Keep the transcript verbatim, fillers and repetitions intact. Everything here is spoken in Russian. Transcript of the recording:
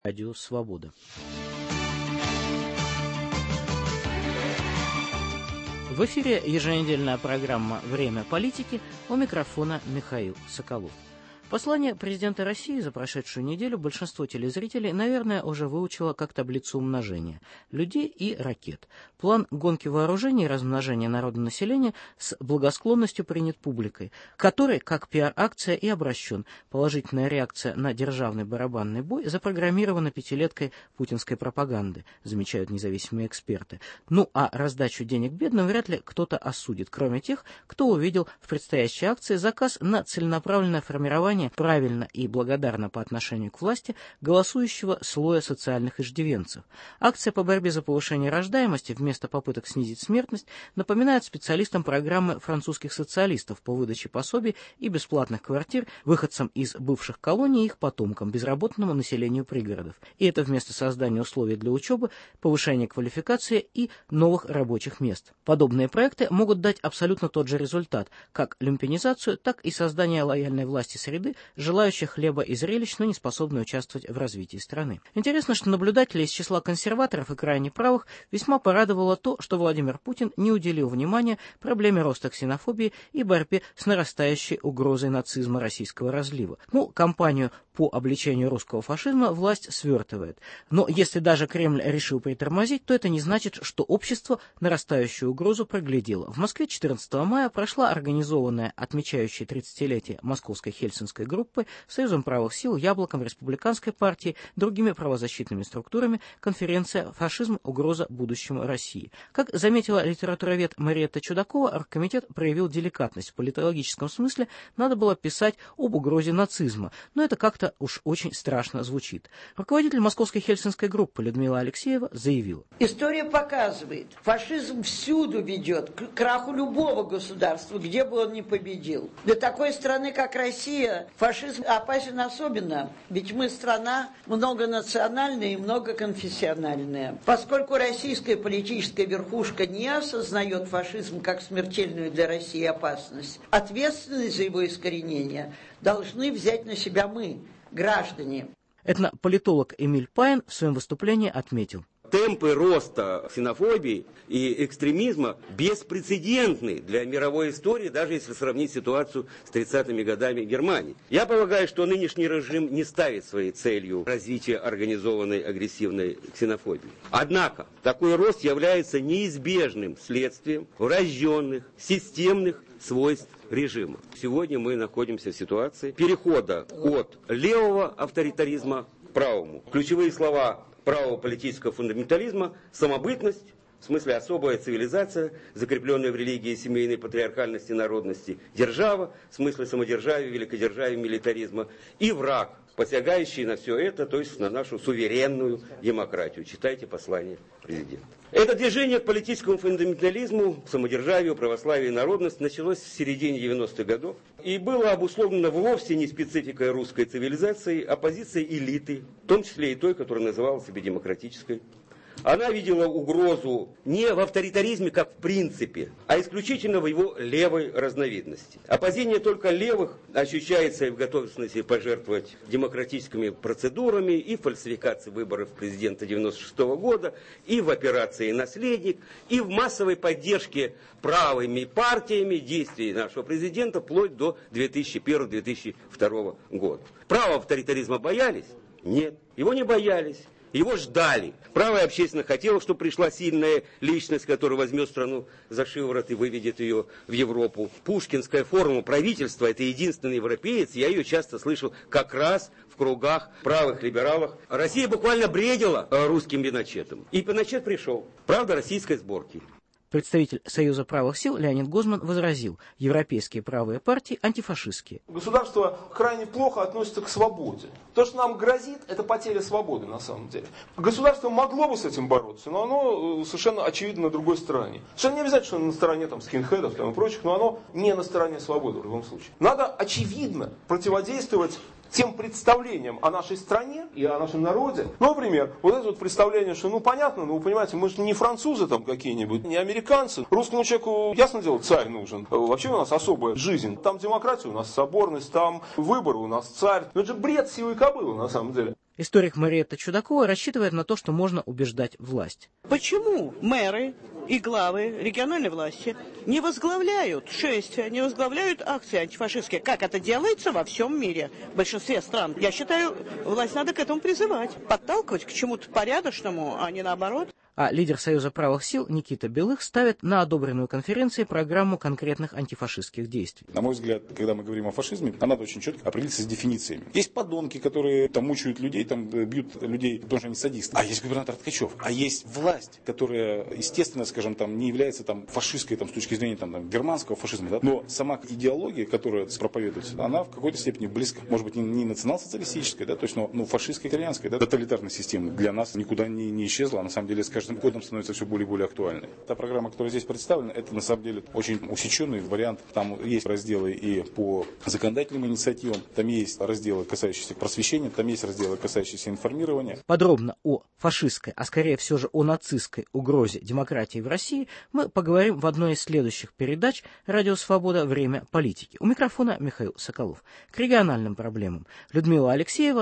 Радио Свобода. В эфире еженедельная программа «Время политики», у микрофона Михаил Соколов. Послание президента России за прошедшую неделю большинство телезрителей, наверное, уже выучило как таблицу умножения людей и ракет. План гонки вооружений и размножения народонаселения с благосклонностью принят публикой, который, как пиар-акция, и обращен. Положительная реакция на державный барабанный бой запрограммирована пятилеткой путинской пропаганды, замечают независимые эксперты. Ну а раздачу денег бедным вряд ли кто-то осудит, кроме тех, кто увидел в предстоящей акции заказ на целенаправленное формирование правильно и благодарно по отношению к власти голосующего слоя социальных иждивенцев. Акция по борьбе за повышение рождаемости вместо попыток снизить смертность напоминает специалистам программы французских социалистов по выдаче пособий и бесплатных квартир выходцам из бывших колоний и их потомкам, безработному населению пригородов. И это вместо создания условий для учебы, повышения квалификации и новых рабочих мест. Подобные проекты могут дать абсолютно тот же результат, как люмпинизацию, так и создание лояльной власти среды, желающих хлеба и зрелищ, но не способны участвовать в развитии страны. Интересно, что наблюдателей из числа консерваторов и крайне правых весьма порадовало то, что Владимир Путин не уделил внимания проблеме роста ксенофобии и борьбе с нарастающей угрозой нацизма российского разлива. Ну, кампанию по обличению русского фашизма власть свертывает. Но если даже Кремль решил притормозить, то это не значит, что общество нарастающую угрозу проглядело. В Москве четырнадцатого мая прошла организованная, отмечающая тридцатилетие Московской Хельсинской группы, Союзом правых сил, Яблоком, Республиканской партией, другими правозащитными структурами конференция «Фашизм. Угроза будущему России». Как заметила литературовед Мариетта Чудакова, оргкомитет проявил деликатность. В политологическом смысле надо было писать об угрозе нацизма, но это как-то уж очень страшно звучит. Руководитель Московской Хельсинской группы Людмила Алексеева заявила: история показывает, фашизм всюду ведет к краху любого государства, где бы он ни победил. Для такой страны, как Россия, фашизм опасен особенно, ведь мы страна многонациональная и многоконфессиональная. Поскольку российская политическая верхушка не осознает фашизм как смертельную для России опасность, ответственность за его искоренение должны взять на себя мы, граждане. Этнополитолог Эмиль Паин в своем выступлении отметил: темпы роста ксенофобии и экстремизма беспрецедентны для мировой истории, даже если сравнить ситуацию с тридцатыми годами Германии. Я полагаю, что нынешний режим не ставит своей целью развитие организованной агрессивной ксенофобии. Однако, такой рост является неизбежным следствием врожденных, системных свойств режима. Сегодня мы находимся в ситуации перехода от левого авторитаризма к правому. Ключевые слова правого политического фундаментализма: самобытность, в смысле особая цивилизация, закрепленная в религии семейной патриархальности народности, держава, в смысле самодержавия, великодержавия, милитаризма, и враг, посягающий на все это, то есть на нашу суверенную демократию. Читайте послание президента. Это движение к политическому фундаментализму, самодержавию, православию и народности началось в середине девяностых годов и было обусловлено вовсе не спецификой русской цивилизации, а позицией элиты, в том числе и той, которая называла себя демократической. Она видела угрозу не в авторитаризме как в принципе, а исключительно в его левой разновидности. Оппозиция только левых ощущается и в готовности пожертвовать демократическими процедурами, и в фальсификации выборов президента девяносто шестого года, и в операции «Наследник», и в массовой поддержке правыми партиями действий нашего президента вплоть до две тысячи первого — две тысячи второго года. Право авторитаризма боялись? Нет, его не боялись. Его ждали. Правая общественность хотела, чтобы пришла сильная личность, которая возьмет страну за шиворот и выведет ее в Европу. Пушкинская формула правительства — это единственный европеец. Я ее часто слышал как раз в кругах правых либералов. Россия буквально бредила русским виночетом. И Пиночет пришел. Правда, российской сборки. Представитель Союза правых сил Леонид Гозман возразил: европейские правые партии антифашистские. Государство крайне плохо относится к свободе. То, что нам грозит, это потеря свободы на самом деле. Государство могло бы с этим бороться, но оно совершенно очевидно на другой стороне. Совершенно не обязательно, что оно на стороне там, скинхедов там, и прочих, но оно не на стороне свободы в любом случае. Надо очевидно противодействовать тем представлением о нашей стране и о нашем народе. Ну, например, вот это вот представление, что, ну, понятно, ну, вы понимаете, мы же не французы там какие-нибудь, не американцы. Русскому человеку, ясно дело, царь нужен. Вообще у нас особая жизнь. Там демократия, у нас соборность, там выборы, у нас царь. Ну, это же бред сивой кобылы, на самом деле. Историк Мариэтта Чудакова рассчитывает на то, что можно убеждать власть. Почему мэры и главы региональной власти не возглавляют шествия, не возглавляют акции антифашистские, как это делается во всем мире, в большинстве стран? Я считаю, власть надо к этому призывать, подталкивать к чему-то порядочному, а не наоборот. А лидер Союза правых сил Никита Белых ставит на одобренную конференцией программу конкретных антифашистских действий. На мой взгляд, когда мы говорим о фашизме, нам надо очень четко определиться с дефинициями. Есть подонки, которые там мучают людей, там бьют людей, потому что они садисты. А есть губернатор Ткачев. А есть власть, которая, естественно, скажем, там, не является там, фашистской там, с точки зрения там, там, германского фашизма. Да? Но сама идеология, которая проповедуется, она в какой-то степени близка. Может быть, не, не национал-социалистическая, да, то есть, но, но фашистская, итальянская, да, тоталитарная система для нас никуда не, не исчезла. А на самом деле, с каждым годом становится все более и более актуальной. Та программа, которая здесь представлена, это на самом деле очень усеченный вариант. Там есть разделы и по законодательным инициативам, там есть разделы, касающиеся просвещения, там есть разделы, касающиеся информирования. Подробно о фашистской, а скорее все же о нацистской угрозе демократии в России мы поговорим в одной из следующих передач «Радио Свобода. Время политики». У микрофона Михаил Соколов. К региональным проблемам Людмила Алексеева